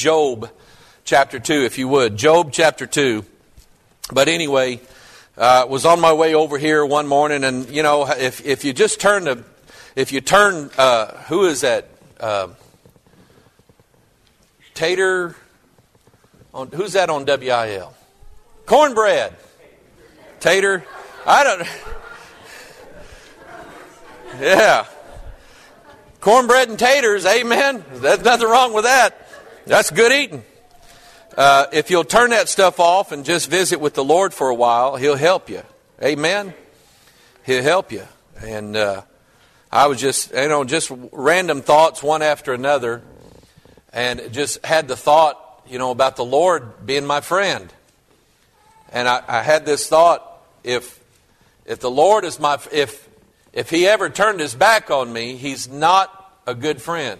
Job chapter 2, if you would. Job chapter 2. But anyway, was on my way over here one morning, and you know, if you just turn to, who is that? Tater, who's that on WIL? Cornbread. Tater. I don't. Yeah. Cornbread and taters, amen. There's nothing wrong with that. That's good eating. If you'll turn that stuff off and just visit with the Lord for a while, He'll help you. Amen. He'll help you. And I was just random thoughts one after another, and just had the thought, about the Lord being my friend. And I had this thought: if the Lord is if He ever turned His back on me, He's not a good friend.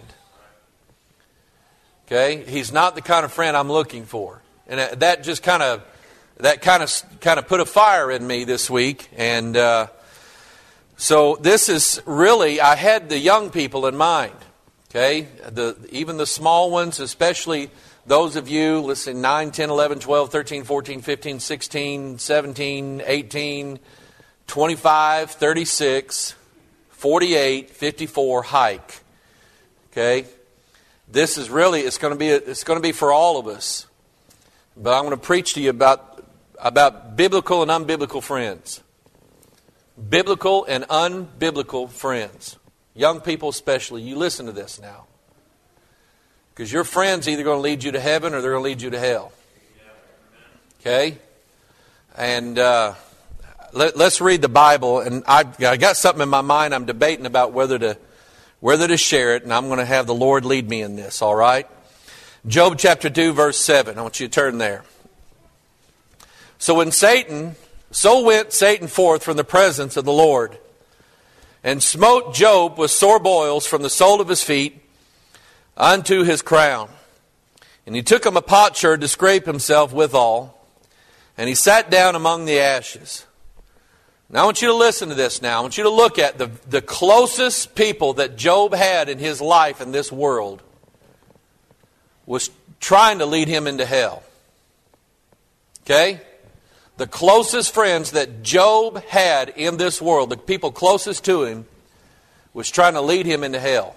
Okay, He's not the kind of friend I'm looking for, and that just kind of put a fire in me this week. And so this is really, I had the young people in mind. Okay, even the small ones, especially those of you, let's say 9, 10, 11, 12, 13, 14, 15, 16, 17, 18, 25, 36, 48, 54, hike. Okay? This is really, it's going to be for all of us. But I'm going to preach to you about biblical and unbiblical friends. Biblical and unbiblical friends. Young people especially, you listen to this now. Because your friend's either going to lead you to heaven or they're going to lead you to hell. Okay? And let's read the Bible. And I got something in my mind. I'm debating about whether to share it. And I'm going to have the Lord lead me in this. All right? Job chapter 2 verse 7. I want you to turn there. So went Satan forth from the presence of the Lord, and smote Job with sore boils from the sole of his feet unto his crown. And he took him a potsherd to scrape himself withal, and he sat down among the ashes. Now I want you to listen to this now. I want you to look at the closest people that Job had in his life in this world was trying to lead him into hell. Okay? The closest friends that Job had in this world, the people closest to him, was trying to lead him into hell.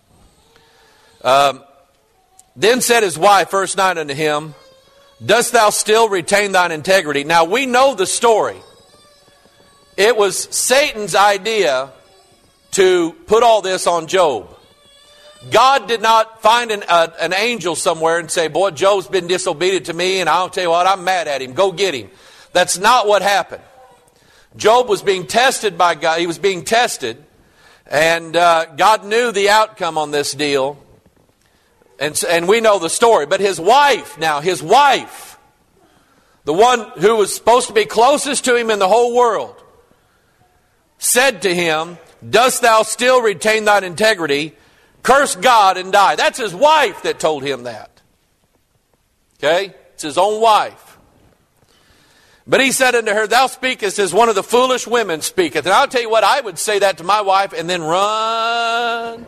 Then said his wife, verse 9, unto him, dost thou still retain thine integrity? Now we know the story. It was Satan's idea to put all this on Job. God did not find an angel somewhere and say, boy, Job's been disobedient to me, and I'll tell you what, I'm mad at him. Go get him. That's not what happened. Job was being tested by God. He was being tested. And God knew the outcome on this deal. And we know the story. But his wife, the one who was supposed to be closest to him in the whole world, said to him, dost thou still retain thine integrity? Curse God and die. That's his wife that told him that. Okay? It's his own wife. But he said unto her, thou speakest as one of the foolish women speaketh. And I'll tell you what, I would say that to my wife and then run.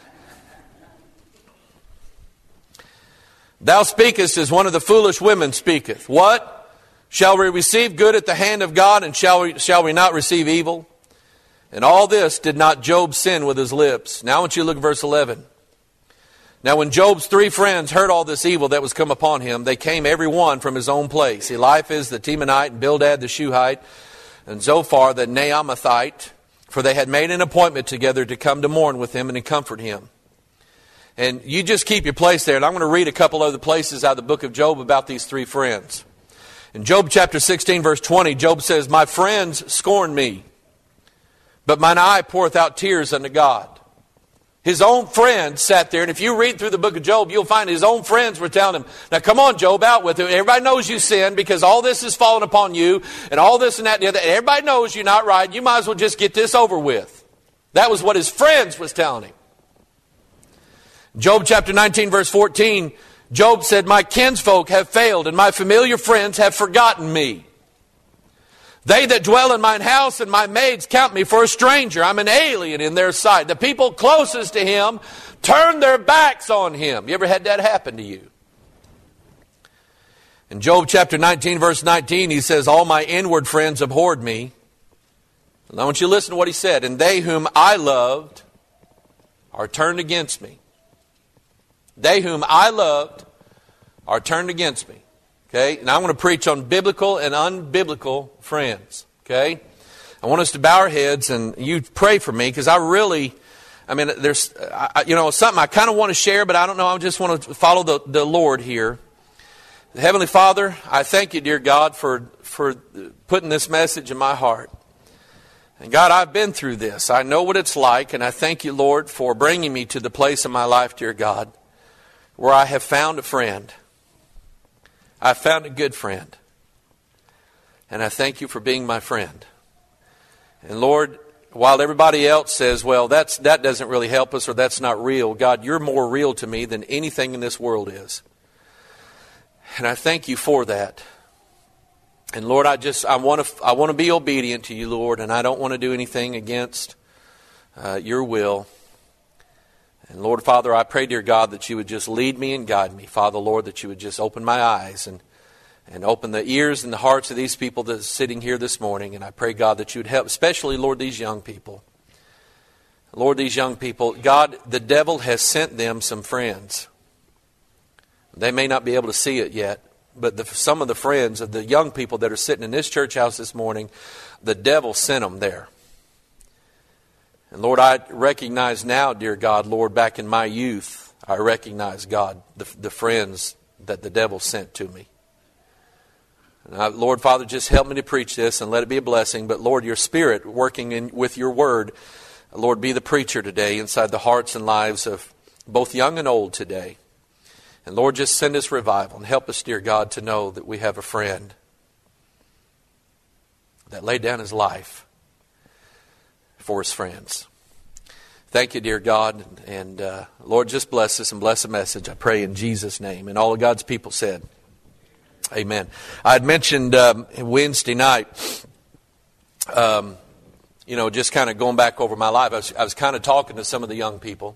Thou speakest as one of the foolish women speaketh. What? Shall we receive good at the hand of God, and shall we not receive evil? And all this did not Job sin with his lips. Now I want you to look at verse 11. Now when Job's 3 friends heard all this evil that was come upon him, they came every one from his own place. Eliphaz the Temanite, and Bildad the Shuhite, and Zophar the Naamathite, for they had made an appointment together to come to mourn with him and to comfort him. And you just keep your place there, and I'm going to read a couple other places out of the book of Job about these 3 friends. In Job chapter 16 verse 20, Job says, my friends scorn me, but mine eye poureth out tears unto God. His own friends sat there, and if you read through the book of Job, you'll find his own friends were telling him, now come on, Job, out with it. Everybody knows you sin because all this has fallen upon you, and all this and that and the other. Everybody knows you're not right. You might as well just get this over with. That was what his friends was telling him. Job chapter 19 verse 14, Job said, my kinsfolk have failed, and my familiar friends have forgotten me. They that dwell in mine house and my maids count me for a stranger. I'm an alien in their sight. The people closest to him turned their backs on him. You ever had that happen to you? In Job chapter 19, verse 19, he says, all my inward friends abhorred me. And I want you to listen to what he said. And they whom I loved are turned against me. They whom I loved are turned against me. Okay? And I want to preach on biblical and unbiblical friends. Okay? I want us to bow our heads and you pray for me because there's something I kind of want to share, but I don't know. I just want to follow the Lord here. Heavenly Father, I thank you, dear God, for putting this message in my heart. And God, I've been through this. I know what it's like, and I thank you, Lord, for bringing me to the place in my life, dear God, where I have found a friend. I found a good friend. And I thank you for being my friend. And Lord, while everybody else says, well, that doesn't really help us or that's not real, God, you're more real to me than anything in this world is. And I thank you for that. And Lord, I want to be obedient to you, Lord, and I don't want to do anything against your will. And Lord, Father, I pray, dear God, that you would just lead me and guide me. Father, Lord, that you would just open my eyes and open the ears and the hearts of these people that are sitting here this morning. And I pray, God, that you would help, especially, Lord, these young people. Lord, these young people, God, the devil has sent them some friends. They may not be able to see it yet, but some of the friends of the young people that are sitting in this church house this morning, the devil sent them there. And Lord, I recognize now, dear God, Lord, back in my youth, I recognize, God, the friends that the devil sent to me. And Lord, Father, just help me to preach this and let it be a blessing. But Lord, your Spirit working with your word, Lord, be the preacher today inside the hearts and lives of both young and old today. And Lord, just send us revival and help us, dear God, to know that we have a friend that laid down his life for his friends. Thank you, dear God. And Lord, just bless us and bless the message, I pray in Jesus' name. And all of God's people said, amen. I had mentioned Wednesday night, just kind of going back over my life. I was kind of talking to some of the young people.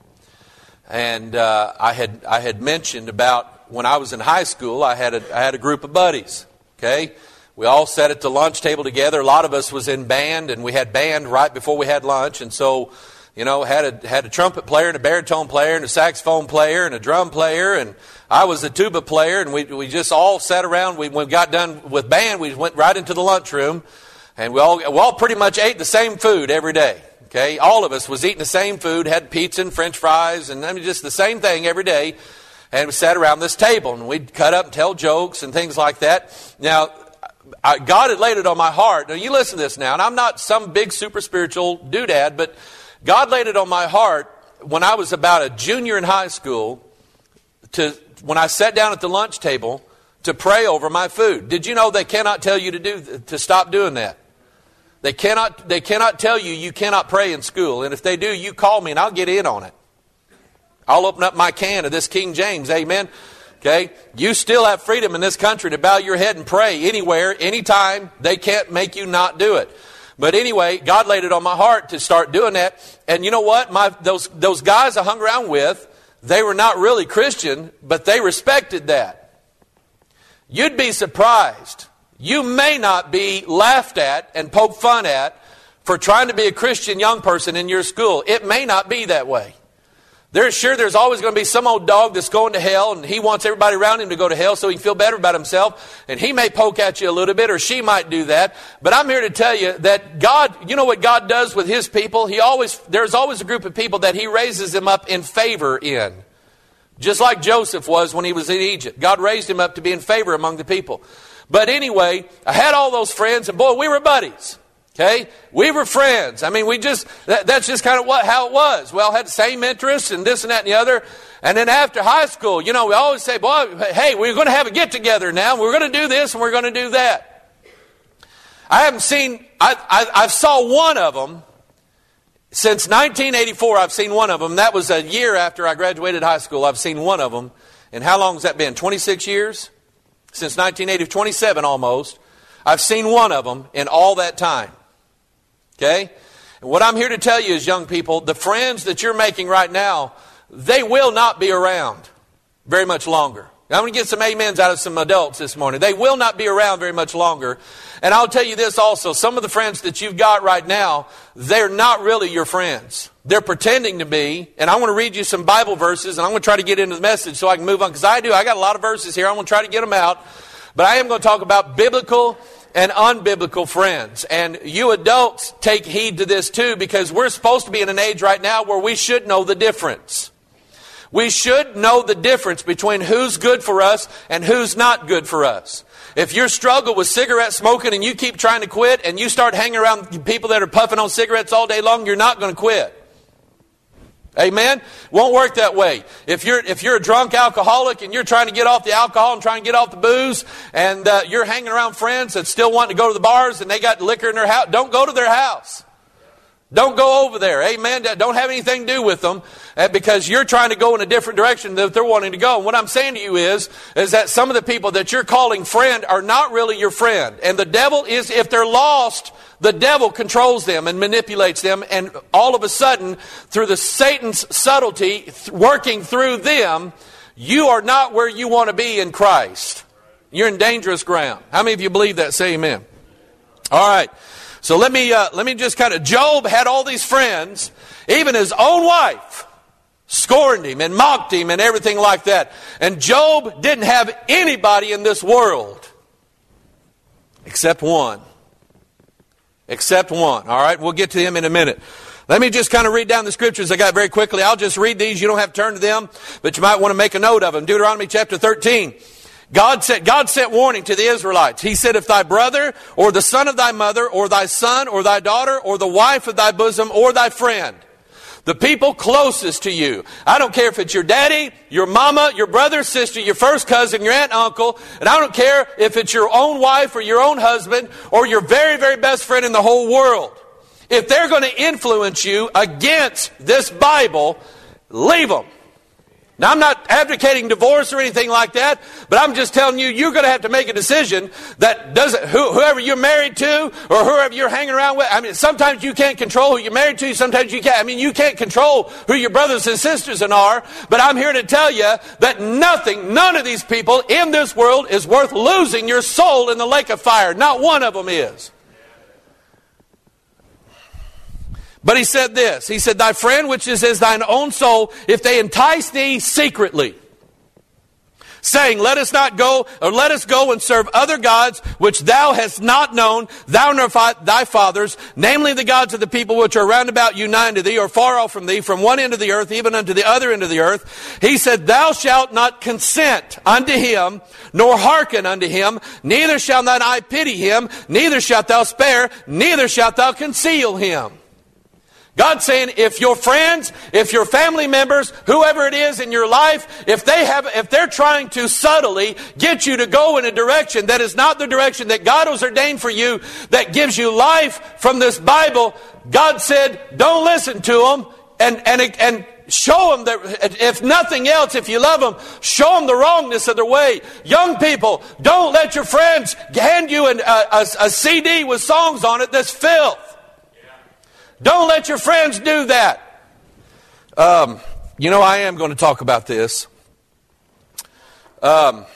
And I had mentioned about when I was in high school, I had a group of buddies. Okay, we all sat at the lunch table together. A lot of us was in band, and we had band right before we had lunch. And so, had a trumpet player and a baritone player and a saxophone player and a drum player, and I was a tuba player. And we just all sat around. When we got done with band, we went right into the lunchroom, and we all pretty much ate the same food every day. Okay, all of us was eating the same food, had pizza and French fries, and just the same thing every day. And we sat around this table, and we'd cut up and tell jokes and things like that. Now, God had laid it on my heart. Now, you listen to this now, and I'm not some big super spiritual doodad, but God laid it on my heart when I was about a junior in high school, when I sat down at the lunch table, to pray over my food. Did you know they cannot tell you to stop doing that? They cannot tell you cannot pray in school. And if they do, you call me and I'll get in on it. I'll open up my can of this King James. Amen. Okay. You still have freedom in this country to bow your head and pray anywhere, anytime. They can't make you not do it. But anyway, God laid it on my heart to start doing that. And you know what? Those guys I hung around with, they were not really Christian, but they respected that. You'd be surprised. You may not be laughed at and poked fun at for trying to be a Christian young person in your school. It may not be that way. There's always going to be some old dog that's going to hell, and he wants everybody around him to go to hell so he can feel better about himself. And he may poke at you a little bit, or she might do that. But I'm here to tell you that God, you know what God does with his people? There's always a group of people that he raises them up in favor in. Just like Joseph was when he was in Egypt. God raised him up to be in favor among the people. But anyway, I had all those friends, and boy, we were buddies. Okay? We were friends. I mean, that's just kind of how it was. We all had the same interests and this and that and the other. And then after high school, we always say, boy, hey, we're going to have a get together now. We're going to do this and we're going to do that. I saw one of them since 1984. I've seen one of them. That was a year after I graduated high school. I've seen one of them. And how long has that been? 26 years? Since 1980, 27 almost. I've seen one of them in all that time. Okay? And what I'm here to tell you is, young people, the friends that you're making right now, they will not be around very much longer. I'm going to get some amens out of some adults this morning. They will not be around very much longer. And I'll tell you this also. Some of the friends that you've got right now, they're not really your friends. They're pretending to be. And I want to read you some Bible verses, and I'm going to try to get into the message so I can move on. Because I got a lot of verses here. I'm going to try to get them out. But I am going to talk about biblical and unbiblical friends. And you adults take heed to this too, because we're supposed to be in an age right now where we should know the difference. We should know the difference between who's good for us and who's not good for us. If you struggle with cigarette smoking and you keep trying to quit and you start hanging around people that are puffing on cigarettes all day long, you're not going to quit. Amen? Won't work that way. If you're a drunk alcoholic and you're trying to get off the alcohol and trying to get off the booze, and you're hanging around friends that still want to go to the bars and they got liquor in their house, don't go to their house. Don't go over there. Amen. Don't have anything to do with them because you're trying to go in a different direction that they're wanting to go. And what I'm saying to you is that some of the people that you're calling friend are not really your friend. And the devil is, if they're lost, the devil controls them and manipulates them. And all of a sudden, through the Satan's subtlety working through them, you are not where you want to be in Christ. You're in dangerous ground. How many of you believe that? Say amen. All right. So let me just Job had all these friends. Even his own wife scorned him and mocked him and everything like that. And Job didn't have anybody in this world except one. Except one. All right, we'll get to him in a minute. Let me just read down the scriptures I got very quickly. I'll just read these. You don't have to turn to them, but you might want to make a note of them. Deuteronomy chapter 13. God sent warning to the Israelites. He said, if thy brother or the son of thy mother or thy son or thy daughter or the wife of thy bosom or thy friend, the people closest to you. I don't care if it's your daddy, your mama, your brother, sister, your first cousin, your aunt, uncle. And I don't care if it's your own wife or your own husband or your very, very best friend in the whole world. If they're going to influence you against this Bible, leave them. Now, I'm not advocating divorce or anything like that, but I'm just telling you, you're going to have to make a decision that whoever you're married to or whoever you're hanging around with. I mean, sometimes you can't control who you're married to. Sometimes you can't. I mean, you can't control who your brothers and sisters are. But I'm here to tell you that none of these people in this world is worth losing your soul in the lake of fire. Not one of them is. But he said this, he said, thy friend which is as thine own soul, if they entice thee secretly, saying, let us go and serve other gods which thou hast not known, thou nor thy fathers, namely the gods of the people which are round about you nigh unto thee, or far off from thee, from one end of the earth even unto the other end of the earth. He said, thou shalt not consent unto him, nor hearken unto him, neither shall thine eye pity him, neither shalt thou spare, neither shalt thou conceal him. God's saying, if your friends, if your family members, whoever it is in your life, if they're trying to subtly get you to go in a direction that is not the direction that God has ordained for you, that gives you life from this Bible, God said, don't listen to them and show them that, if nothing else, if you love them, show them the wrongness of their way. Young people, don't let your friends hand you a CD with songs on it that's filth. Don't let your friends do that. I am going to talk about this. I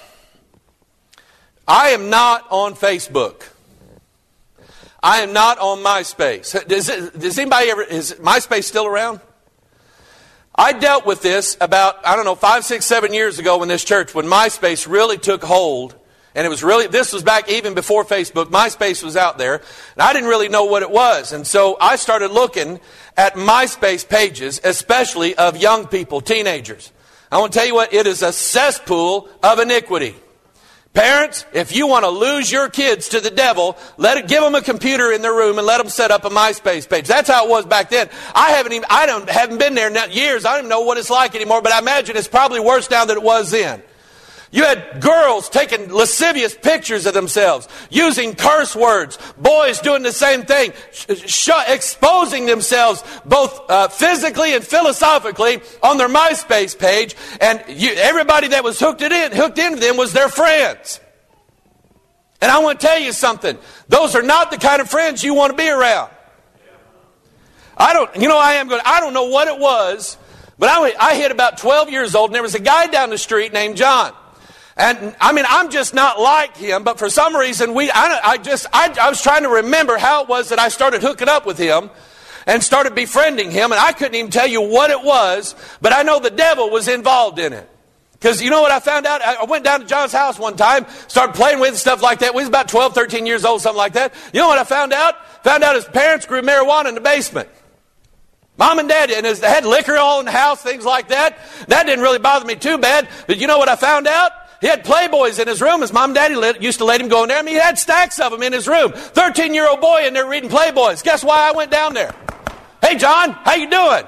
am not on Facebook. I am not on MySpace. Does anybody is MySpace still around? I dealt with this about, 5, 6, 7 years ago in this church when MySpace really took hold. And this was back even before Facebook. MySpace was out there. And I didn't really know what it was. And so I started looking at MySpace pages, especially of young people, teenagers. I want to tell you what, it is a cesspool of iniquity. Parents, if you want to lose your kids to the devil, give them a computer in their room and let them set up a MySpace page. That's how it was back then. I haven't been there in years. I don't even know what it's like anymore, but I imagine it's probably worse now than it was then. You had girls taking lascivious pictures of themselves, using curse words, boys doing the same thing, exposing themselves both physically and philosophically on their MySpace page, and everybody that was hooked into them was their friends. And I want to tell you something, those are not the kind of friends you want to be around. I don't know what it was, but I hit about 12 years old, and there was a guy down the street named John. And I mean, I'm just not like him, but for some reason, I was trying to remember how it was that I started hooking up with him and started befriending him, and I couldn't even tell you what it was, but I know the devil was involved in it. Because you know what I found out? I went down to John's house one time, started playing with stuff like that. We was about 12, 13 years old, something like that. You know what I found out? Found out his parents grew marijuana in the basement. Mom and Dad, and they had liquor all in the house, things like that. That didn't really bother me too bad, but you know what I found out? He had Playboys in his room. His mom and daddy used to let him go in there. I mean, he had stacks of them in his room. 13-year-old boy in there reading Playboys. Guess why I went down there? Hey, John, how you doing?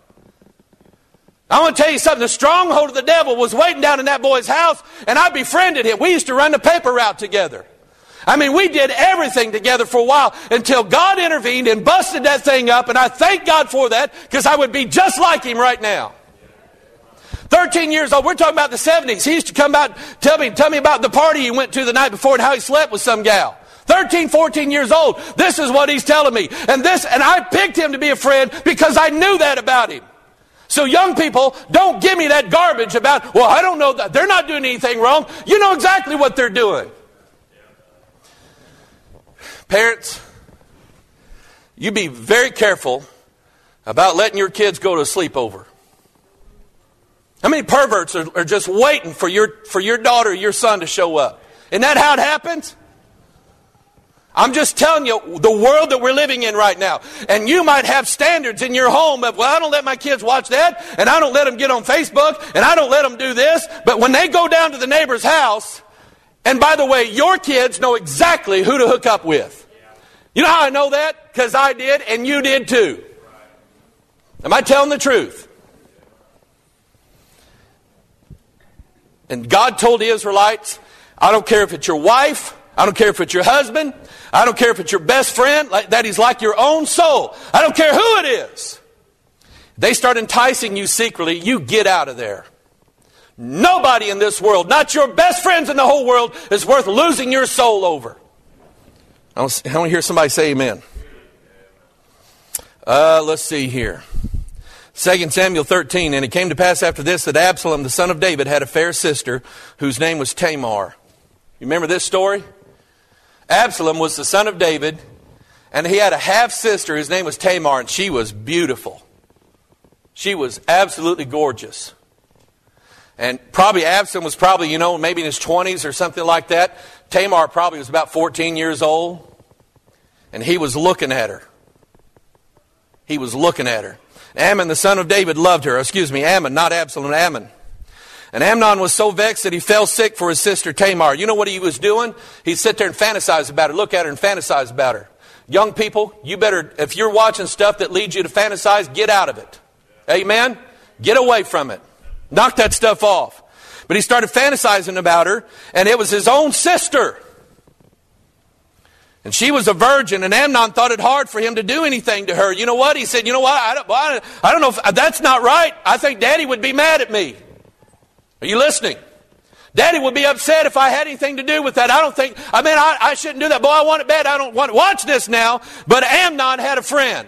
I want to tell you something. The stronghold of the devil was waiting down in that boy's house, and I befriended him. We used to run the paper route together. I mean, we did everything together for a while until God intervened and busted that thing up, and I thank God for that because I would be just like him right now. 13 years old. We're talking about the 70s. He used to come out, tell me about the party he went to the night before and how he slept with some gal. 13, 14 years old. This is what he's telling me. And I picked him to be a friend because I knew that about him. So young people, don't give me that garbage about, well, I don't know that. They're not doing anything wrong. You know exactly what they're doing. Parents, you be very careful about letting your kids go to a sleepover. How many perverts are just waiting for your daughter or your son to show up? Isn't that how it happens? I'm just telling you, the world that we're living in right now. And you might have standards in your home of, well, I don't let my kids watch that, and I don't let them get on Facebook, and I don't let them do this. But when they go down to the neighbor's house, and by the way, your kids know exactly who to hook up with. You know how I know that? Because I did, and you did too. Am I telling the truth? And God told the Israelites, I don't care if it's your wife, I don't care if it's your husband, I don't care if it's your best friend, that he's like your own soul. I don't care who it is. They start enticing you secretly, you get out of there. Nobody in this world, not your best friends in the whole world, is worth losing your soul over. I want to hear somebody say amen. Let's see here. 2 Samuel 13, and it came to pass after this that Absalom, the son of David, had a fair sister whose name was Tamar. You remember this story? Absalom was the son of David, and he had a half-sister whose name was Tamar, and she was beautiful. She was absolutely gorgeous. And probably Absalom was probably, maybe in his 20s or something like that. Tamar probably was about 14 years old, and he was looking at her. He was looking at her. Ammon, the son of David, loved her. Ammon, not Absalom, Ammon. And Amnon was so vexed that he fell sick for his sister Tamar. You know what he was doing? He'd sit there and fantasize about her, look at her and fantasize about her. Young people, you better, if you're watching stuff that leads you to fantasize, get out of it. Amen? Get away from it. Knock that stuff off. But he started fantasizing about her, and it was his own sister. And she was a virgin, and Amnon thought it hard for him to do anything to her. You know what? He said, you know what? I don't know if that's not right. I think Daddy would be mad at me. Are you listening? Daddy would be upset if I had anything to do with that. I shouldn't do that. Boy, I want it bad. I don't want it. Watch this now. But Amnon had a friend.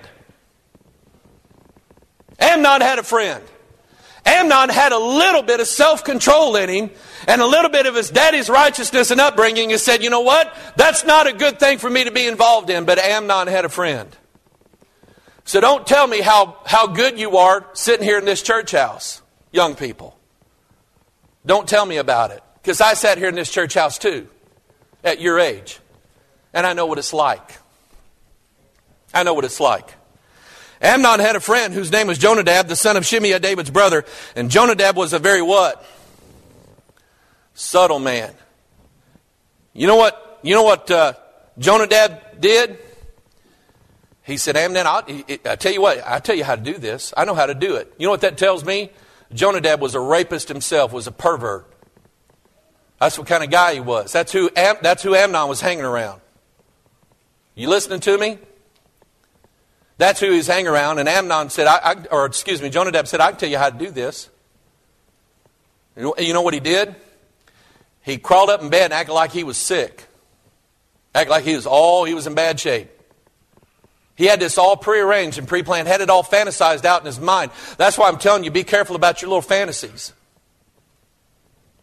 Amnon had a friend. Amnon had a little bit of self-control in him and a little bit of his daddy's righteousness and upbringing and said, you know what? That's not a good thing for me to be involved in. But Amnon had a friend. So don't tell me how good you are sitting here in this church house, young people. Don't tell me about it. Because I sat here in this church house too, at your age. And I know what it's like. I know what it's like. Amnon had a friend whose name was Jonadab, the son of Shimei, David's brother. And Jonadab was a very what? Subtle man. You know what Jonadab did? He said, Amnon, I tell you what, I tell you how to do this. I know how to do it. You know what that tells me? Jonadab was a rapist himself, was a pervert. That's what kind of guy he was. That's who Amnon was hanging around. You listening to me? That's who he's hanging around. And Amnon said, Jonadab said, I can tell you how to do this. You know what he did? He crawled up in bed and acted like he was sick. Acted like he was in bad shape. He had this all prearranged and pre-planned, had it all fantasized out in his mind. That's why I'm telling you, be careful about your little fantasies.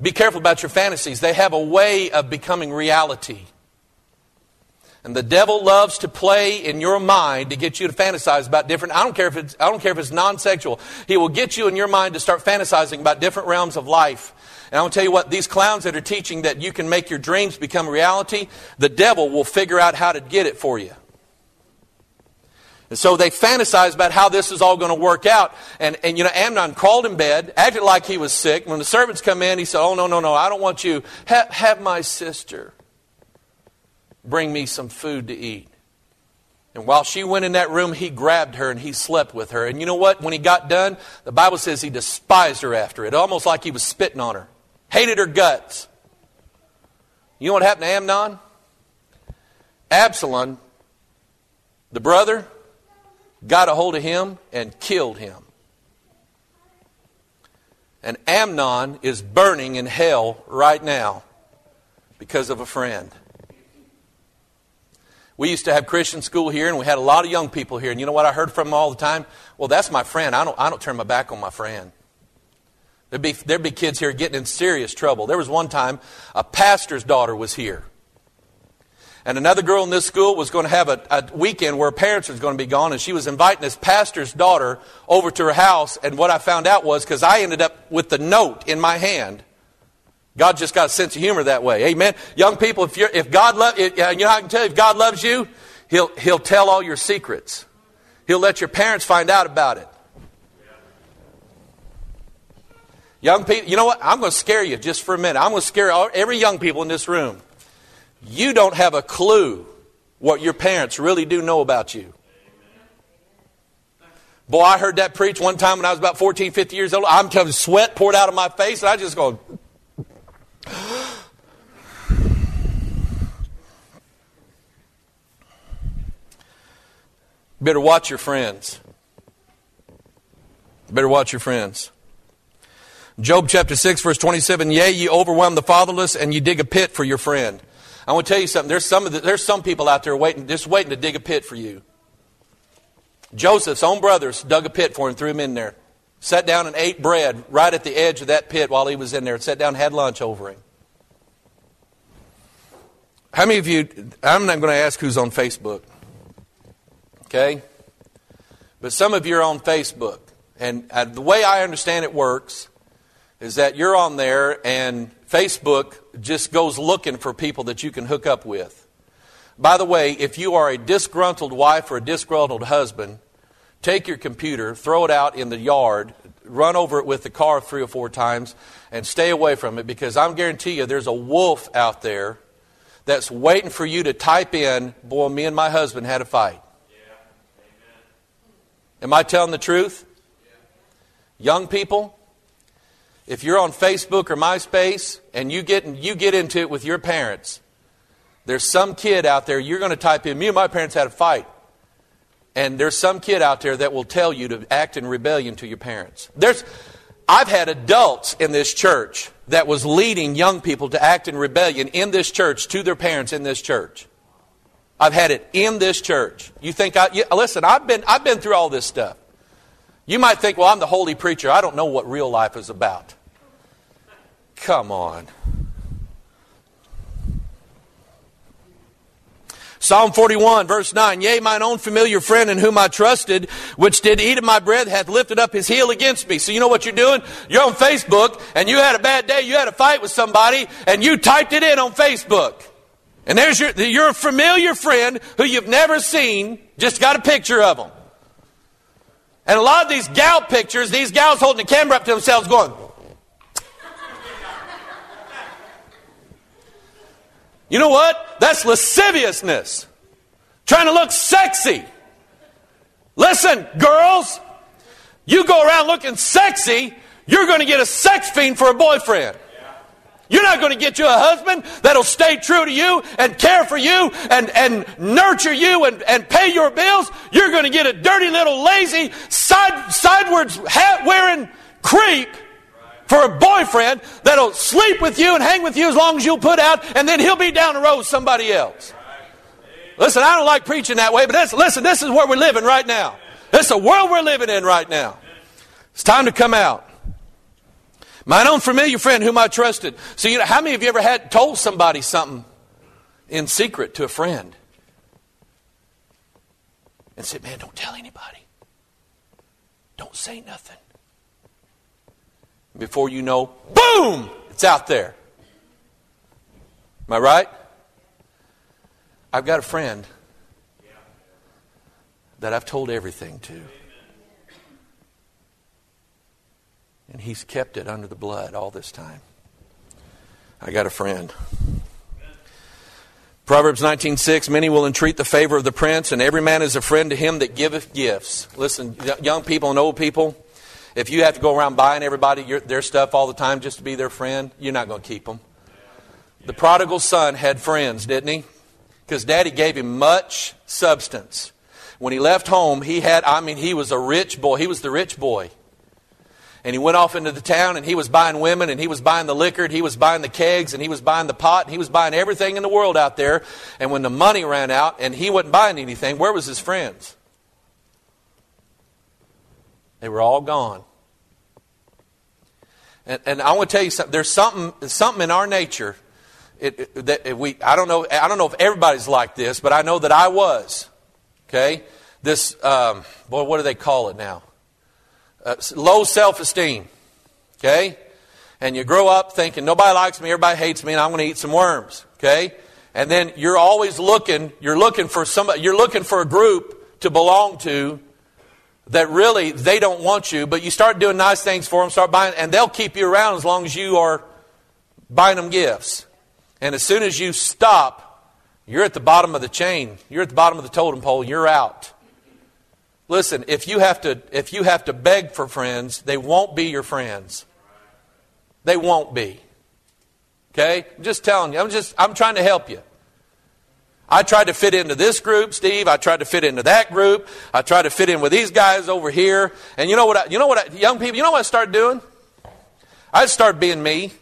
Be careful about your fantasies. They have a way of becoming reality. And the devil loves to play in your mind to get you to fantasize about different. I don't care if it's non-sexual. He will get you in your mind to start fantasizing about different realms of life. And I want to tell you what, these clowns that are teaching that you can make your dreams become reality, the devil will figure out how to get it for you. And so they fantasize about how this is all going to work out. And Amnon crawled in bed, acted like he was sick. When the servants come in, he said, oh, no, I don't want you. Have my sister bring me some food to eat. And while she went in that room, he grabbed her and he slept with her. And you know what? When he got done, the Bible says he despised her after it. Almost like he was spitting on her. Hated her guts. You know what happened to Amnon? Absalom, the brother, got a hold of him and killed him. And Amnon is burning in hell right now because of a friend. We used to have Christian school here, and we had a lot of young people here. And you know what I heard from them all the time? Well, that's my friend. I don't turn my back on my friend. There'd be kids here getting in serious trouble. There was one time a pastor's daughter was here. And another girl in this school was going to have a weekend where her parents was going to be gone, and she was inviting this pastor's daughter over to her house. And what I found out was, because I ended up with the note in my hand, God just got a sense of humor that way. Amen. Young people, if God loves you, know how I can tell you if God loves you? He'll tell all your secrets. He'll let your parents find out about it. Young people, you know what? I'm going to scare you just for a minute. I'm going to scare every young people in this room. You don't have a clue what your parents really do know about you. Boy, I heard that preach one time when I was about 14, 15 years old. I'm telling you, sweat poured out of my face, and I just go... Better watch your friends. Better watch your friends. Job chapter 6, verse 27, yea, ye overwhelm the fatherless, and you dig a pit for your friend. I want to tell you something. There's some people out there waiting to dig a pit for you. Joseph's own brothers dug a pit for him, threw him in there. Sat down and ate bread right at the edge of that pit while he was in there. Sat down and had lunch over him. How many of you, I'm not going to ask who's on Facebook. Okay? But some of you are on Facebook. And the way I understand it works is that you're on there and Facebook just goes looking for people that you can hook up with. By the way, if you are a disgruntled wife or a disgruntled husband, take your computer, throw it out in the yard, run over it with the car 3 or 4 times, and stay away from it, because I'm guarantee you there's a wolf out there that's waiting for you to type in, boy, me and my husband had a fight. Yeah. Am I telling the truth? Yeah. Young people, if you're on Facebook or MySpace and you get into it with your parents, there's some kid out there, you're going to type in, me and my parents had a fight. And there's some kid out there that will tell you to act in rebellion to your parents. I've had adults in this church that was leading young people to act in rebellion in this church to their parents in this church. I've had it in this church. You think listen, I've been through all this stuff. You might think, well, I'm the holy preacher. I don't know what real life is about. Come on. Psalm 41, verse 9, yea, mine own familiar friend in whom I trusted, which did eat of my bread, hath lifted up his heel against me. So you know what you're doing? You're on Facebook, and you had a bad day, you had a fight with somebody, and you typed it in on Facebook. And there's your familiar friend who you've never seen, just got a picture of them. And a lot of these gal pictures, these gals holding the camera up to themselves going, you know what? That's lasciviousness. Trying to look sexy. Listen, girls, you go around looking sexy, you're going to get a sex fiend for a boyfriend. You're not going to get you a husband that'll stay true to you and care for you and nurture you and pay your bills. You're going to get a dirty little lazy sidewards hat wearing creep for a boyfriend that'll sleep with you and hang with you as long as you'll put out, and then he'll be down the road with somebody else. Listen, I don't like preaching that way, but this is where we're living right now. This is the world we're living in right now. It's time to come out. Mine own familiar friend whom I trusted. So how many of you ever told somebody something in secret to a friend? And said, man, don't tell anybody. Don't say nothing. Before you know, boom, it's out there. Am I right? I've got a friend that I've told everything to. And he's kept it under the blood all this time. I got a friend. Proverbs 19:6, many will entreat the favor of the prince, and every man is a friend to him that giveth gifts. Listen, young people and old people, if you have to go around buying everybody their stuff all the time just to be their friend, you're not going to keep them. The prodigal son had friends, didn't he? Because daddy gave him much substance. When he left home, he was a rich boy. He was the rich boy. And he went off into the town and he was buying women and he was buying the liquor and he was buying the kegs and he was buying the pot and he was buying everything in the world out there. And when the money ran out and he wasn't buying anything, where was his friends? They were all gone. And I want to tell you something. There's something in our nature I don't know if everybody's like this, but I know that I was. Okay? This, what do they call it now? Low self-esteem. Okay? And you grow up thinking, nobody likes me, everybody hates me, and I'm going to eat some worms. Okay? And then you're always looking for somebody, you're looking for a group to belong to that really, they don't want you, but you start doing nice things for them, start buying, and they'll keep you around as long as you are buying them gifts. And as soon as you stop, you're at the bottom of the chain. You're at the bottom of the totem pole. You're out. Listen, if you have to beg for friends, they won't be your friends. They won't be. Okay? I'm just telling you. I'm trying to help you. I tried to fit into this group, Steve. I tried to fit into that group. I tried to fit in with these guys over here. And young people, you know what I started doing? I started being me.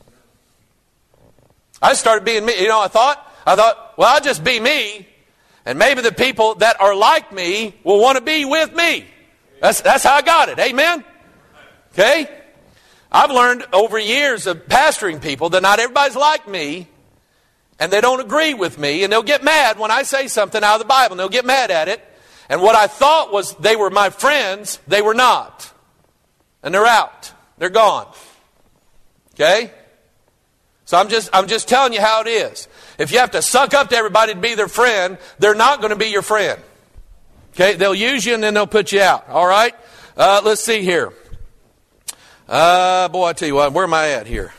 I started being me. I thought, well, I'll just be me. And maybe the people that are like me will want to be with me. That's how I got it. Amen? Okay? I've learned over years of pastoring people that not everybody's like me. And they don't agree with me. And they'll get mad when I say something out of the Bible. And they'll get mad at it. And what I thought was they were my friends, they were not. And they're out. They're gone. Okay? So I'm just telling you how it is. If you have to suck up to everybody to be their friend, they're not going to be your friend. Okay? They'll use you and then they'll put you out. All right? Let's see here. I tell you what, where am I at here?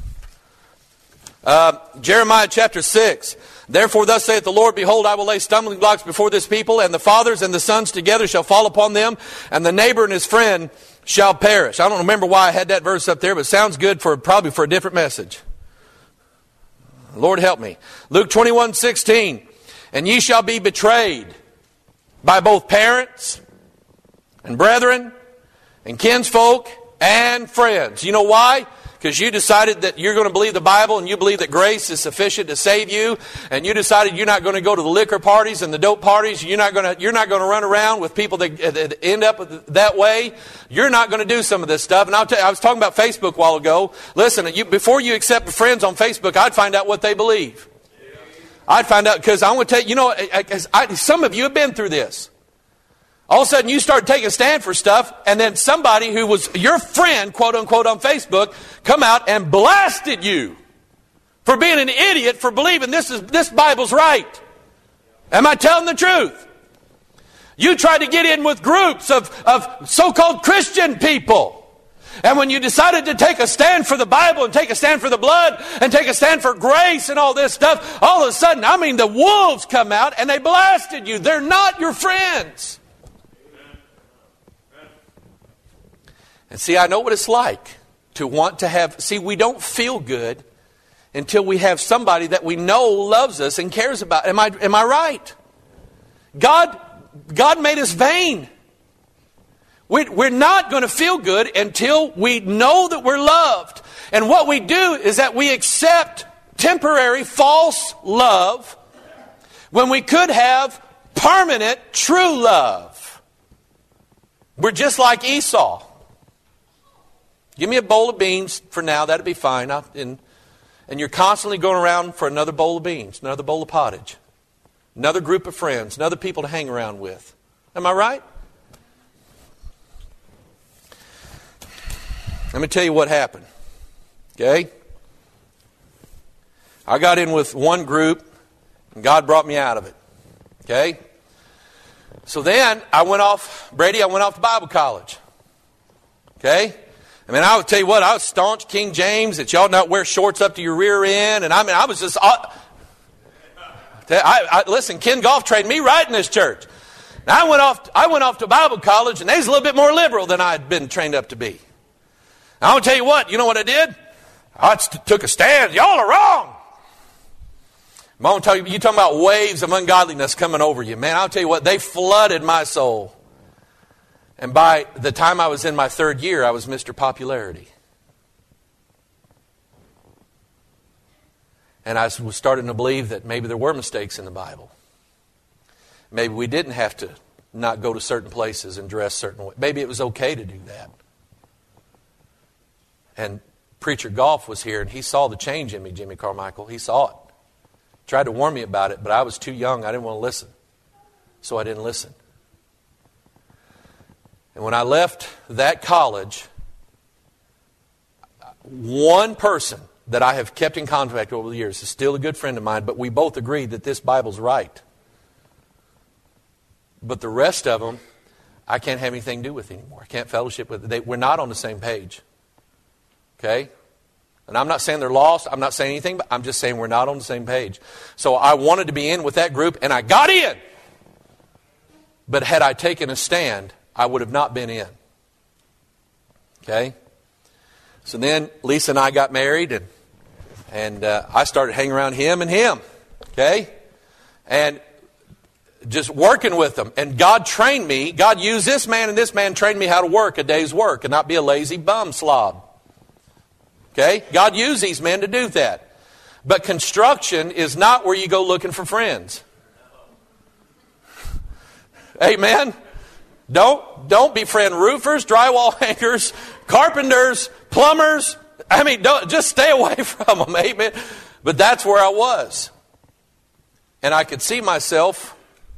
Jeremiah chapter 6. Therefore thus saith the Lord, behold, I will lay stumbling blocks before this people, and the fathers and the sons together shall fall upon them, and the neighbor and his friend shall perish. I don't remember why I had that verse up there, but it sounds good probably for a different message. Lord help me. Luke 21:16. And ye shall be betrayed by both parents and brethren and kinsfolk and friends. You know why? Because you decided that you're going to believe the Bible and you believe that grace is sufficient to save you, and you decided you're not going to go to the liquor parties and the dope parties. You're not going to run around with people that end up that way. You're not going to do some of this stuff. And I'll tell you, I was talking about Facebook a while ago. Listen, before you accept friends on Facebook, I'd find out what they believe. I'd find out, because I want to tell you, some of you have been through this. All of a sudden you start taking a stand for stuff, and then somebody who was your friend, quote unquote, on Facebook, come out and blasted you for being an idiot, for believing this Bible's right. Am I telling the truth? You tried to get in with groups of so-called Christian people. And when you decided to take a stand for the Bible and take a stand for the blood and take a stand for grace and all this stuff, all of a sudden, the wolves come out and they blasted you. They're not your friends. And see, I know what it's like to want to have... See, we don't feel good until we have somebody that we know loves us and cares about. Am I right? God made us vain. We're not going to feel good until we know that we're loved. And what we do is that we accept temporary false love when we could have permanent true love. We're just like Esau. Give me a bowl of beans for now. That'd be fine. And you're constantly going around for another bowl of beans, another bowl of pottage, another group of friends, another people to hang around with. Am I right? Let me tell you what happened. Okay? I got in with one group, and God brought me out of it. Okay? So then I went off to Bible college. Okay? I mean, I would tell you what, I was staunch King James, that y'all not wear shorts up to your rear end. And I was just... listen, Ken Goff trained me right in this church. Now, I went off to Bible college, and they was a little bit more liberal than I had been trained up to be. Now, I'm going to tell you what, you know what I did? I took a stand. Y'all are wrong. I'm going to tell you, you're talking about waves of ungodliness coming over you. Man, I'll tell you what, they flooded my soul. And by the time I was in my third year, I was Mr. Popularity. And I was starting to believe that maybe there were mistakes in the Bible. Maybe we didn't have to not go to certain places and dress certain ways. Maybe it was okay to do that. And Preacher Goff was here, and he saw the change in me, Jimmy Carmichael. He saw it. Tried to warn me about it, but I was too young. I didn't want to listen. So I didn't listen. And when I left that college, one person that I have kept in contact over the years is still a good friend of mine, but we both agreed that this Bible's right. But the rest of them, I can't have anything to do with anymore. I can't fellowship with them. We're not on the same page. Okay? And I'm not saying they're lost. I'm not saying anything, but I'm just saying we're not on the same page. So I wanted to be in with that group, and I got in. But had I taken a stand, I would have not been in. Okay? So then Lisa and I got married, and I started hanging around him. Okay? And just working with them. And God trained me. God used this man and this man trained me how to work a day's work and not be a lazy bum slob. Okay? God used these men to do that. But construction is not where you go looking for friends. Amen? Don't befriend roofers, drywall hangers, carpenters, plumbers. I mean, just stay away from them. Amen? But that's where I was. And I could see myself.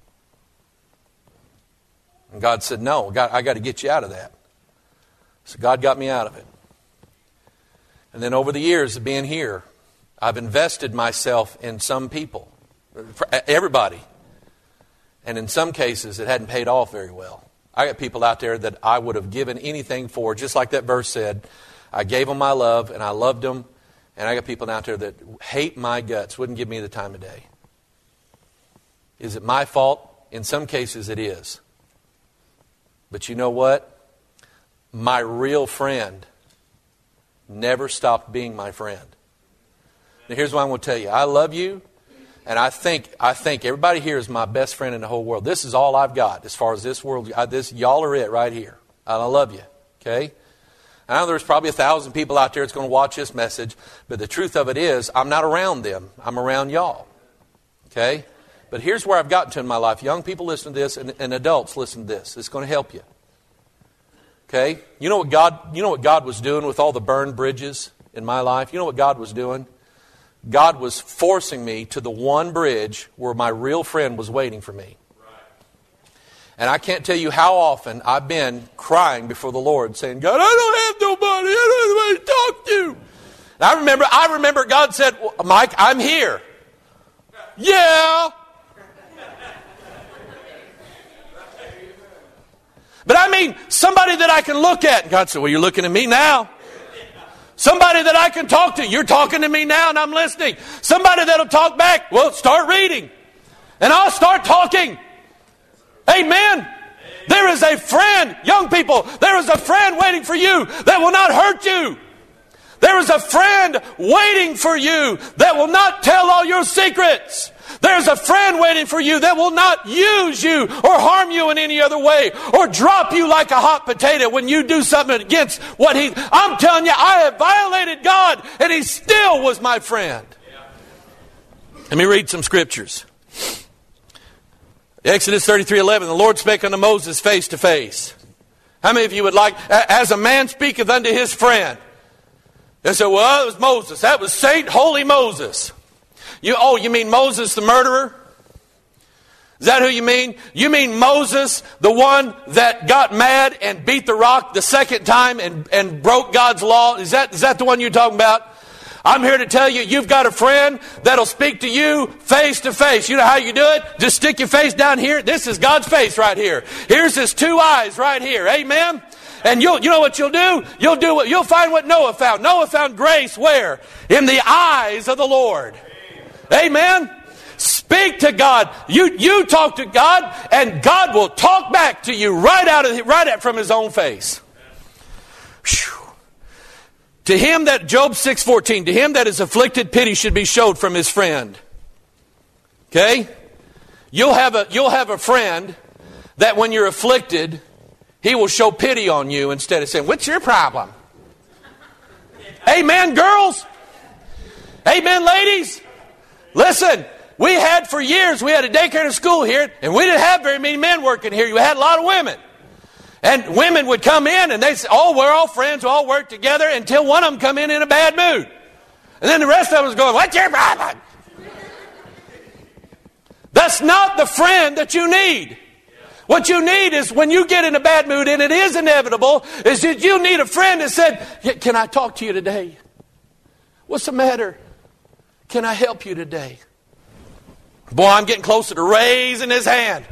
And God said, no, I got to get you out of that. So God got me out of it. And then over the years of being here, I've invested myself in some people. Everybody. And in some cases, it hadn't paid off very well. I got people out there that I would have given anything for, just like that verse said. I gave them my love, and I loved them. And I got people out there that hate my guts, wouldn't give me the time of day. Is it my fault? In some cases, it is. But you know what? My real friend never stopped being my friend. Now here's what I'm going to tell you. I love you, and I think everybody here is my best friend in the whole world. This is all I've got as far as this world. Y'all are it right here. And I love you. Okay? I know there's probably 1,000 people out there that's going to watch this message, but the truth of it is, I'm not around them. I'm around y'all. Okay? But here's where I've gotten to in my life. Young people listen to this, and adults listen to this. It's going to help you. Okay? You know what God was doing with all the burned bridges in my life? You know what God was doing? God was forcing me to the one bridge where my real friend was waiting for me. And I can't tell you how often I've been crying before the Lord saying, God, I don't have nobody. I don't have anybody to talk to. And I remember God said, well, Mike, I'm here. Yeah. But I mean, somebody that I can look at. And God said, well, you're looking at me now. Somebody that I can talk to. You're talking to me now and I'm listening. Somebody that'll talk back. Well, start reading. And I'll start talking. Amen. There is a friend, young people, there is a friend waiting for you that will not hurt you. There is a friend waiting for you that will not tell all your secrets. There's a friend waiting for you that will not use you or harm you in any other way or drop you like a hot potato when you do something against what I'm telling you, I have violated God and He still was my friend. Let me read some scriptures. Exodus 33:11, the Lord spake unto Moses face to face. How many of you would like, as a man speaketh unto his friend? They said, well, it was Moses. That was Saint Holy Moses. You mean Moses the murderer? Is that who you mean? You mean Moses, the one that got mad and beat the rock the second time and broke God's law? Is that the one you're talking about? I'm here to tell you, you've got a friend that'll speak to you face to face. You know how you do it? Just stick your face down here. This is God's face right here. Here's his two eyes right here. Amen? And you know what you'll do? You'll find what Noah found. Noah found grace where? In the eyes of the Lord. Amen? Speak to God. You talk to God, and God will talk back to you right from his own face. Whew. To him that, Job 6:14, to him that is afflicted, pity should be showed from his friend. Okay? You'll have a friend that when you're afflicted, he will show pity on you instead of saying, what's your problem? Amen, girls? Amen, ladies? Listen, we had for years, we had a daycare and a school here, and we didn't have very many men working here. You had a lot of women. And women would come in and they'd say, oh, we're all friends, we all work together, until one of them come in a bad mood. And then the rest of them was going, what's your problem? That's not the friend that you need. What you need is when you get in a bad mood, and it is inevitable, is that you need a friend that said, can I talk to you today? What's the matter? Can I help you today? Boy, I'm getting closer to raising his hand.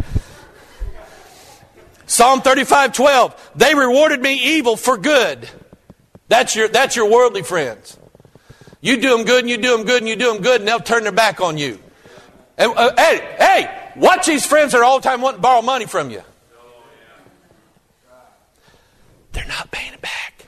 Psalm 35:12. They rewarded me evil for good. That's your worldly friends. You do them good, and you do them good, and you do them good, and they'll turn their back on you. And hey, watch these friends that are all the time wanting to borrow money from you. They're not paying it back.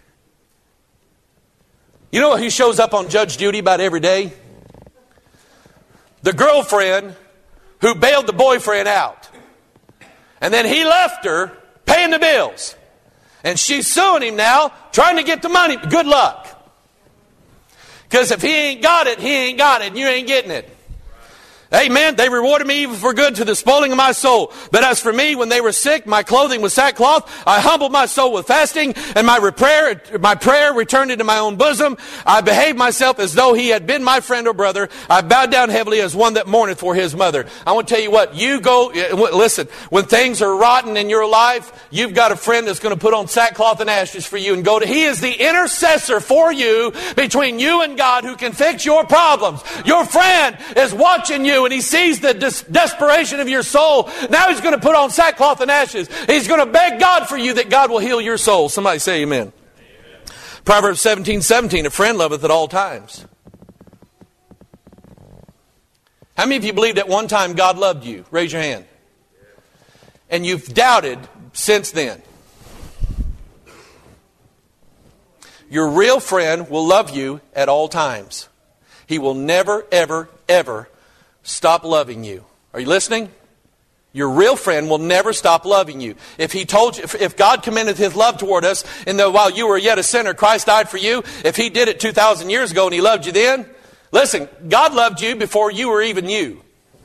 You know who shows up on Judge Judy about every day? The girlfriend who bailed the boyfriend out. And then he left her paying the bills. And she's suing him now, trying to get the money. Good luck. Because if he ain't got it, and you ain't getting it. Amen. They rewarded me evil for good to the spoiling of my soul. But as for me, when they were sick, my clothing was sackcloth. I humbled my soul with fasting, and my prayer returned into my own bosom. I behaved myself as though he had been my friend or brother. I bowed down heavily as one that mourneth for his mother. I want to tell you what, listen, when things are rotten in your life, you've got a friend that's going to put on sackcloth and ashes for you and he is the intercessor for you between you and God who can fix your problems. Your friend is watching you, and he sees the desperation of your soul. Now he's going to put on sackcloth and ashes. He's going to beg God for you that God will heal your soul. Somebody say amen. Proverbs 17:17, a friend loveth at all times. How many of you believed at one time God loved you? Raise your hand. And you've doubted since then. Your real friend will love you at all times. He will never, ever, ever stop loving you. Are you listening? Your real friend will never stop loving you. If he told you, if God commended his love toward us, and while you were yet a sinner, Christ died for you. If he did it 2,000 years ago and he loved you then, listen, God loved you before you were even you.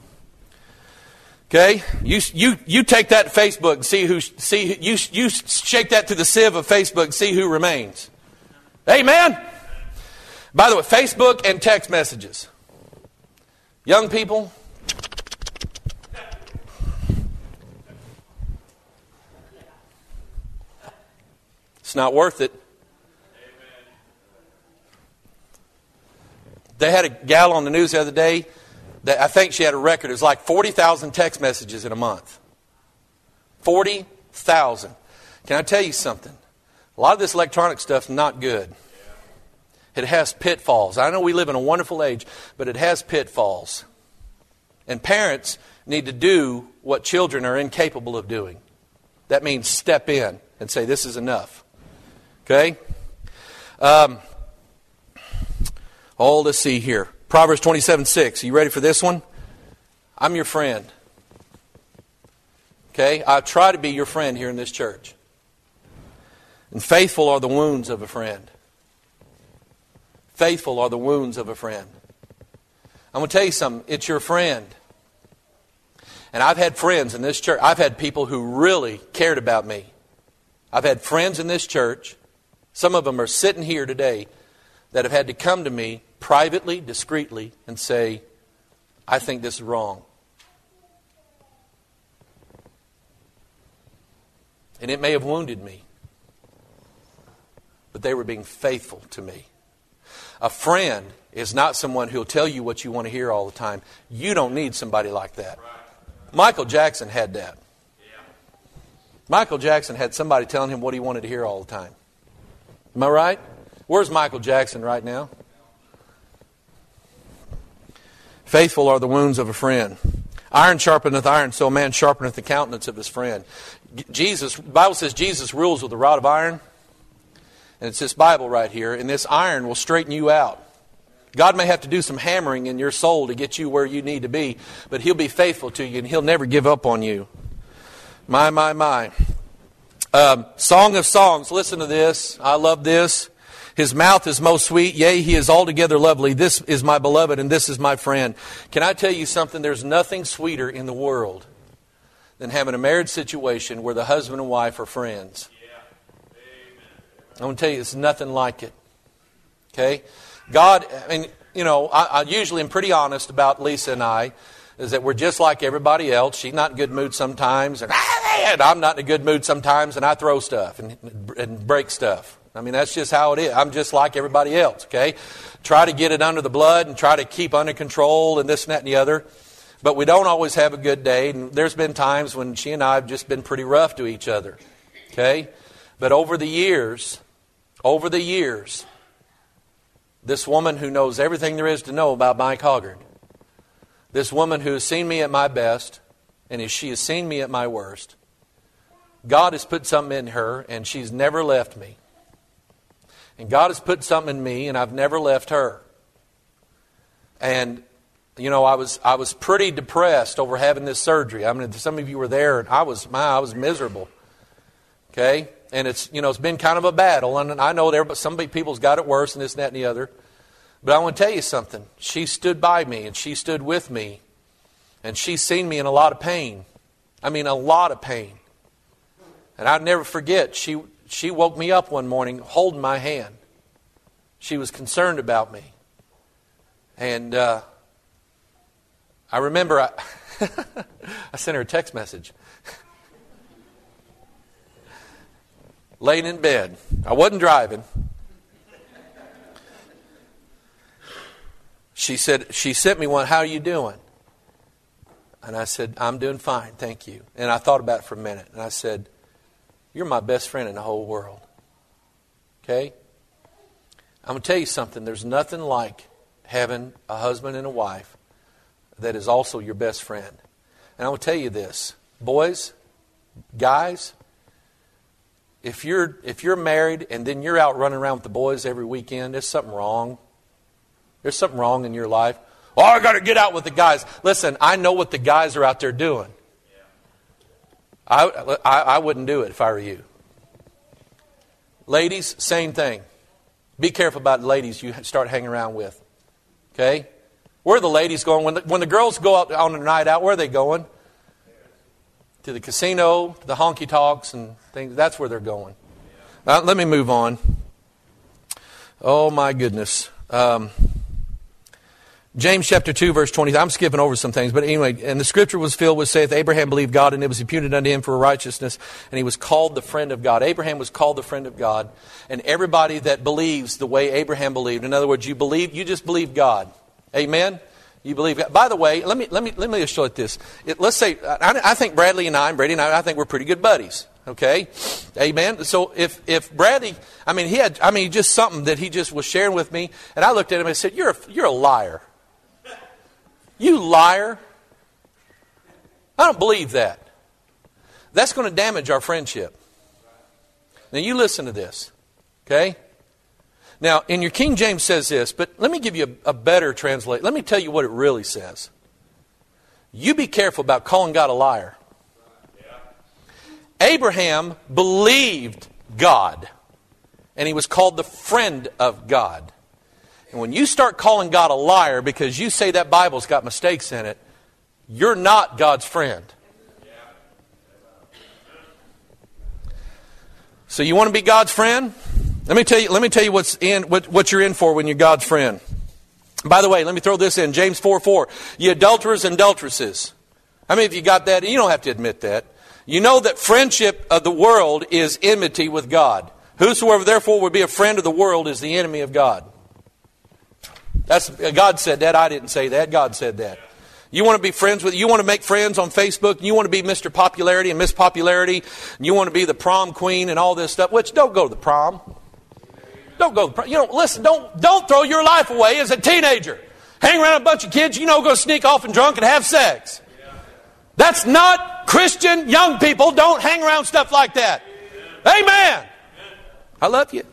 Okay, you take that to Facebook and you shake that to the sieve of Facebook and see who remains. Amen. By the way, Facebook and text messages. Young people, it's not worth it. They had a gal on the news the other day that I think she had a record. It was like 40,000 text messages in a month. 40,000. Can I tell you something? A lot of this electronic stuff is not good. It has pitfalls. I know we live in a wonderful age, but it has pitfalls. And parents need to do what children are incapable of doing. That means step in and say, this is enough. Okay? Let's see here. Proverbs 27:6. Are you ready for this one? I'm your friend. Okay? I try to be your friend here in this church. And faithful are the wounds of a friend. Faithful are the wounds of a friend. I'm going to tell you something. It's your friend. And I've had friends in this church. I've had people who really cared about me. I've had friends in this church, some of them are sitting here today, that have had to come to me privately, discreetly, and say, I think this is wrong. And it may have wounded me, but they were being faithful to me. A friend is not someone who'll tell you what you want to hear all the time. You don't need somebody like that. Michael Jackson had that. Michael Jackson had somebody telling him what he wanted to hear all the time. Am I right? Where's Michael Jackson right now? Faithful are the wounds of a friend. Iron sharpeneth iron, so a man sharpeneth the countenance of his friend. The Bible says Jesus rules with a rod of iron. And it's this Bible right here. And this iron will straighten you out. God may have to do some hammering in your soul to get you where you need to be. But He'll be faithful to you and He'll never give up on you. My. Song of Songs. Listen to this. I love this. His mouth is most sweet. Yea, He is altogether lovely. This is my beloved and this is my friend. Can I tell you something? There's nothing sweeter in the world than having a marriage situation where the husband and wife are friends. I want to tell you, it's nothing like it. Okay? God, I usually am pretty honest about Lisa and I, is that we're just like everybody else. She's not in a good mood sometimes, and I'm not in a good mood sometimes, and I throw stuff and break stuff. I mean, that's just how it is. I'm just like everybody else, okay? Try to get it under the blood and try to keep under control and this and that and the other. But we don't always have a good day, and there's been times when she and I have just been pretty rough to each other, okay? But over the years, this woman who knows everything there is to know about Mike Hoggard, this woman who has seen me at my best, and she has seen me at my worst, God has put something in her, and she's never left me. And God has put something in me, and I've never left her. And, I was pretty depressed over having this surgery. I mean, some of you were there, and I was miserable. Okay? And it's been kind of a battle. And I know some people's got it worse and this, and that, and the other. But I want to tell you something. She stood by me, and she stood with me. And she's seen me in a lot of pain. I mean, a lot of pain. And I'll never forget, she woke me up one morning holding my hand. She was concerned about me. And I remember I sent her a text message. Laying in bed. I wasn't driving. She sent me one, how are you doing? And I said, I'm doing fine, thank you. And I thought about it for a minute. And I said, you're my best friend in the whole world. Okay? I'm going to tell you something. There's nothing like having a husband and a wife that is also your best friend. And I will tell you this. Boys, guys, if you're married and then you're out running around with the boys every weekend, there's something wrong. There's something wrong in your life. Oh, I got to get out with the guys. Listen, I know what the guys are out there doing. I wouldn't do it if I were you. Ladies, same thing. Be careful about ladies you start hanging around with. Okay? Where are the ladies going? When the girls go out on a night out, where are they going? To the casino, to the honky tonks and things. That's where they're going. Let me move on. Oh my goodness. James chapter 2 verse 20. I'm skipping over some things, but anyway, and the scripture was filled with, saith, Abraham believed God, and it was imputed unto him for righteousness, and he was called the friend of God. Abraham was called the friend of God, and everybody that believes the way Abraham believed, in other words, you just believe God. Amen? You believe God. By the way, let me just show it this. Let's say, I think Brady and I, I think we're pretty good buddies. Okay? Amen? So if Bradley, just something that he just was sharing with me, and I looked at him and said, you're a liar. You liar. I don't believe that. That's going to damage our friendship. Now you listen to this. Okay? Now, in your King James says this, but let me give you a better translation. Let me tell you what it really says. You be careful about calling God a liar. Abraham believed God, and he was called the friend of God. And when you start calling God a liar because you say that Bible's got mistakes in it, you're not God's friend. So you want to be God's friend? Let me tell you what you're in for when you're God's friend. By the way, let me throw this in. James 4:4. You adulterers and adulteresses. How many of you got that? You don't have to admit that. You know that friendship of the world is enmity with God. Whosoever therefore would be a friend of the world is the enemy of God. God said that. I didn't say that. God said that. You want to be friends with, you want to make friends on Facebook, you want to be Mr. Popularity and Miss Popularity, and you want to be the prom queen and all this stuff, which don't go to the prom. Don't go to the prom. Listen, don't throw your life away as a teenager. Hang around a bunch of kids, go sneak off and drunk and have sex. That's not Christian young people. Don't hang around stuff like that. Amen. I love you.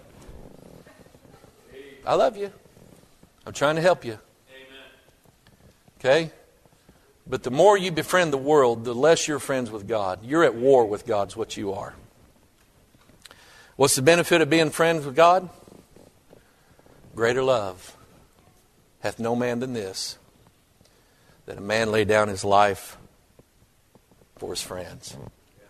I love you. I'm trying to help you. Okay? But the more you befriend the world, the less you're friends with God. You're at war with God is what you are. What's the benefit of being friends with God? Greater love hath no man than this, that a man lay down his life for his friends.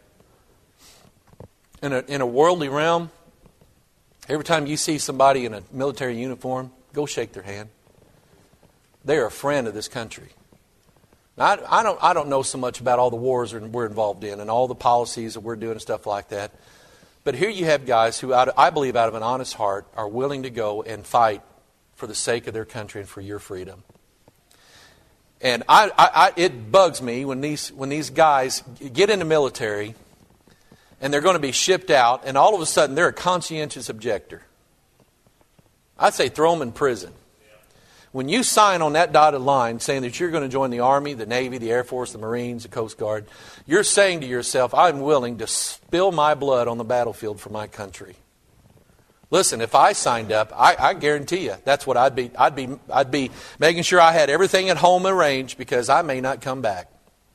In a worldly realm, every time you see somebody in a military uniform, go shake their hand. They're a friend of this country. Now, I don't know so much about all the wars we're involved in and all the policies that we're doing and stuff like that. But here you have guys who, I believe out of an honest heart, are willing to go and fight for the sake of their country and for your freedom. And it bugs me when these guys get in the military and they're going to be shipped out, and all of a sudden they're a conscientious objector. I'd say throw them in prison. When you sign on that dotted line saying that you're going to join the Army, the Navy, the Air Force, the Marines, the Coast Guard, you're saying to yourself, I'm willing to spill my blood on the battlefield for my country. Listen, if I signed up, I guarantee you that's what I'd be making sure I had everything at home arranged, because I may not come back.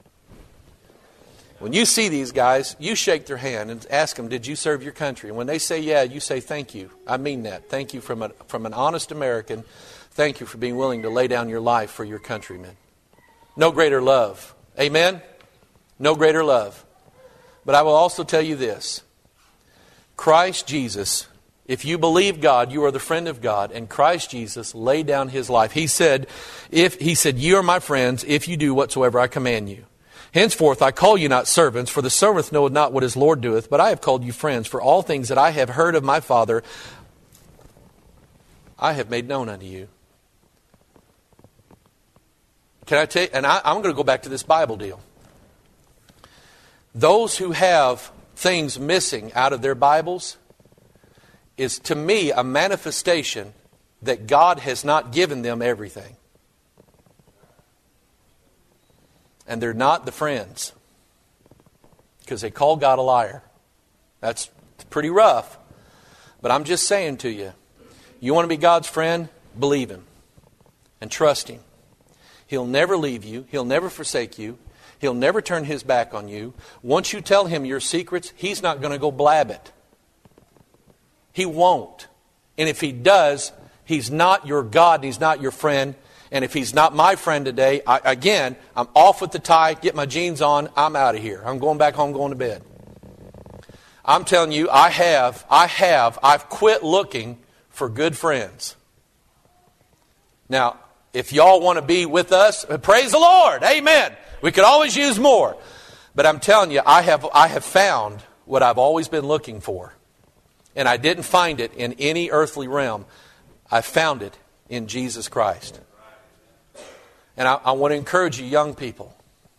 When you see these guys, you shake their hand and ask them, did you serve your country? And when they say yeah, you say thank you. I mean that. Thank you from an honest American. Thank you for being willing to lay down your life for your countrymen. No greater love. Amen? No greater love. But I will also tell you this. Christ Jesus, if you believe God, you are the friend of God, and Christ Jesus laid down His life. He said, you are my friends if you do whatsoever I command you. Henceforth I call you not servants, for the servant knoweth not what his Lord doeth, but I have called you friends, for all things that I have heard of my Father, I have made known unto you. Can I tell you, and I'm going to go back to this Bible deal. Those who have things missing out of their Bibles is, to me, a manifestation that God has not given them everything. And they're not the friends, because they call God a liar. That's pretty rough. But I'm just saying to you, you want to be God's friend? Believe Him and trust Him. He'll never leave you. He'll never forsake you. He'll never turn His back on you. Once you tell Him your secrets, He's not going to go blab it. He won't. And if He does, He's not your God and He's not your friend. And if He's not my friend today, I'm off with the tie, get my jeans on, I'm out of here. I'm going back home, going to bed. I'm telling you, I've quit looking for good friends. Now, if y'all want to be with us, praise the Lord, amen. We could always use more. But I'm telling you, I have found what I've always been looking for. And I didn't find it in any earthly realm. I found it in Jesus Christ. And I want to encourage you, young people,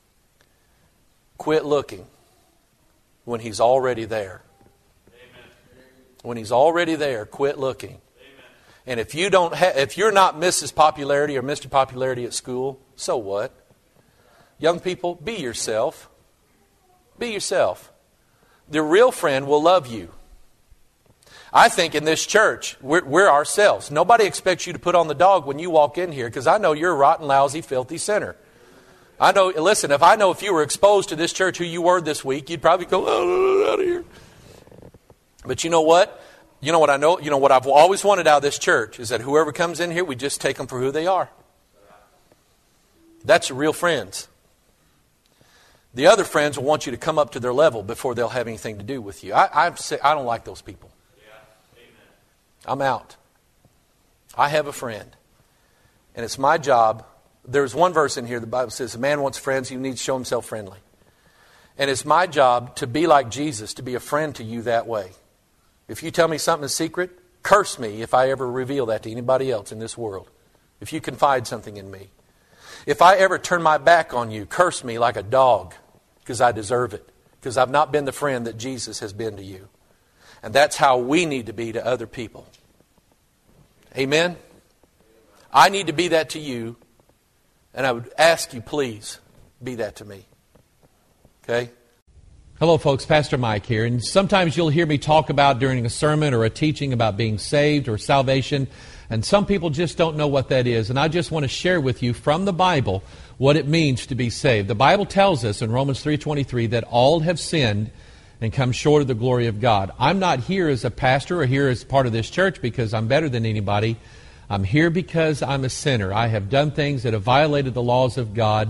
quit looking when He's already there. Amen. When He's already there, quit looking. Amen. And if you're not Mrs. Popularity or Mr. Popularity at school, so what? Young people, be yourself. Be yourself. The real friend will love you. I think in this church, we're ourselves. Nobody expects you to put on the dog when you walk in here, because I know you're a rotten, lousy, filthy sinner. Listen, if you were exposed to this church who you were this week, you'd probably go, oh, out of here. But you know what? You know what I know? You know what I've always wanted out of this church is that whoever comes in here, we just take them for who they are. That's your real friends. The other friends will want you to come up to their level before they'll have anything to do with you. I don't like those people. I'm out. I have a friend. And it's my job. There's one verse in here, the Bible says, a man wants friends, he needs to show himself friendly. And it's my job to be like Jesus, to be a friend to you that way. If you tell me something in secret, curse me if I ever reveal that to anybody else in this world. If you confide something in me. If I ever turn my back on you, curse me like a dog, because I deserve it. Because I've not been the friend that Jesus has been to you. And that's how we need to be to other people. Amen? I need to be that to you. And I would ask you, please, be that to me. Okay? Hello, folks. Pastor Mike here. And sometimes you'll hear me talk about during a sermon or a teaching about being saved or salvation. And some people just don't know what that is. And I just want to share with you from the Bible what it means to be saved. The Bible tells us in Romans 3:23 that all have sinned and come short of the glory of God. I'm not here as a pastor or here as part of this church because I'm better than anybody. I'm here because I'm a sinner. I have done things that have violated the laws of God,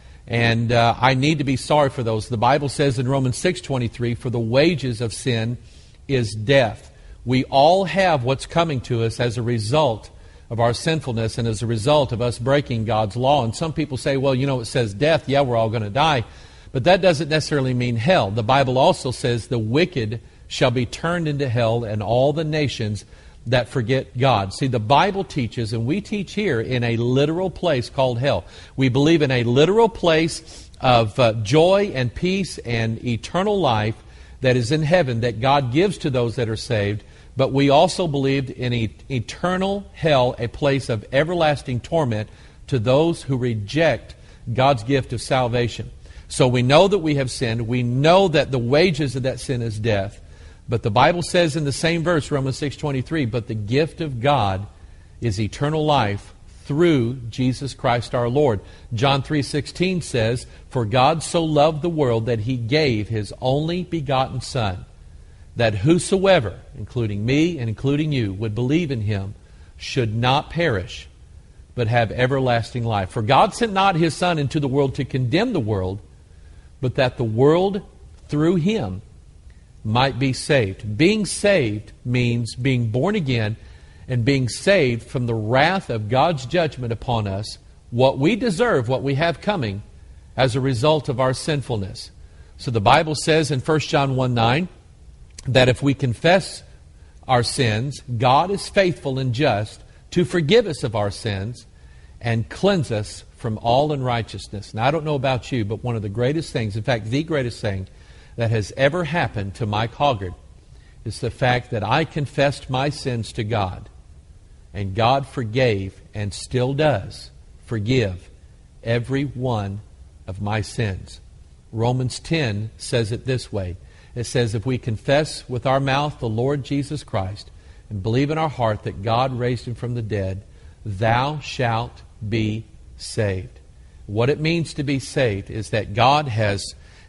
and I need to be sorry for those. The Bible says in Romans 6:23, for the wages of sin is death. We all have what's coming to us as a result of our sinfulness and as a result of us breaking God's law. And some people say, well, you know, it says death. Yeah, we're all going to die. But that doesn't necessarily mean hell. The Bible also says the wicked shall be turned into hell and all the nations that forget God. See, the Bible teaches, and we teach here, in a literal place called hell. We believe in a literal place of joy and peace and eternal life that is in heaven that God gives to those that are saved. But we also believed in eternal hell, a place of everlasting torment to those who reject God's gift of salvation. So we know that we have sinned. We know that the wages of that sin is death. But the Bible says in the same verse, Romans 6:23, but the gift of God is eternal life through Jesus Christ our Lord. John 3:16 says, for God so loved the world that He gave His only begotten Son, that whosoever, including me and including you, would believe in Him should not perish, but have everlasting life. For God sent not His Son into the world to condemn the world, but that the world through Him might be saved. Being saved means being born again and being saved from the wrath of God's judgment upon us, what we deserve, what we have coming, as a result of our sinfulness. So the Bible says in 1 John 1:9 that if we confess our sins, God is faithful and just to forgive us of our sins and cleanse us from all unrighteousness. Now, I don't know about you, but one of the greatest things, in fact, the greatest thing that has ever happened to Mike Hoggard is the fact that I confessed my sins to God, and God forgave and still does forgive every one of my sins. Romans 10 says it this way. It says, if we confess with our mouth the Lord Jesus Christ and believe in our heart that God raised Him from the dead, thou shalt be saved. What it means to be saved is that God has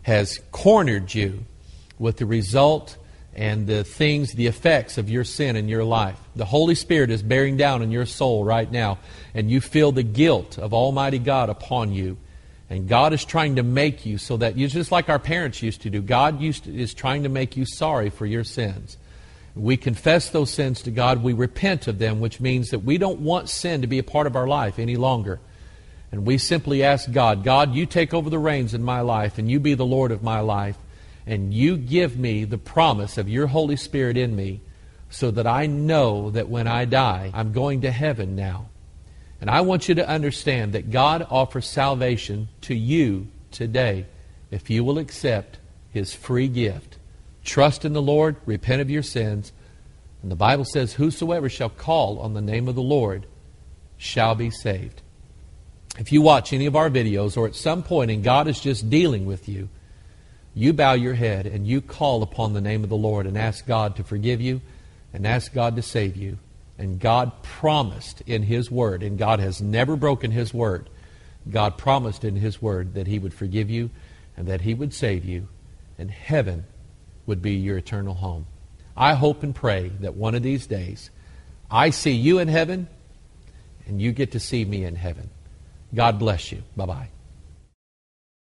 cornered you with the result and the things, the effects of your sin in your life. The Holy Spirit is bearing down in your soul right now, and you feel the guilt of Almighty God upon you. And God is trying to make you so that you, just like our parents used to do, God is trying to make you sorry for your sins. We confess those sins to God. We repent of them, which means that we don't want sin to be a part of our life any longer. And we simply ask God, God, you take over the reins in my life, and you be the Lord of my life, and you give me the promise of your Holy Spirit in me so that I know that when I die, I'm going to heaven now. And I want you to understand that God offers salvation to you today if you will accept His free gift. Trust in the Lord, repent of your sins, and the Bible says, whosoever shall call on the name of the Lord shall be saved. If you watch any of our videos or at some point and God is just dealing with you, you bow your head and you call upon the name of the Lord and ask God to forgive you and ask God to save you. And God promised in His Word, and God has never broken His Word, God promised in His Word that He would forgive you and that He would save you, and heaven would be your eternal home. I hope and pray that one of these days I see you in heaven and you get to see me in heaven. God bless you. Bye-bye.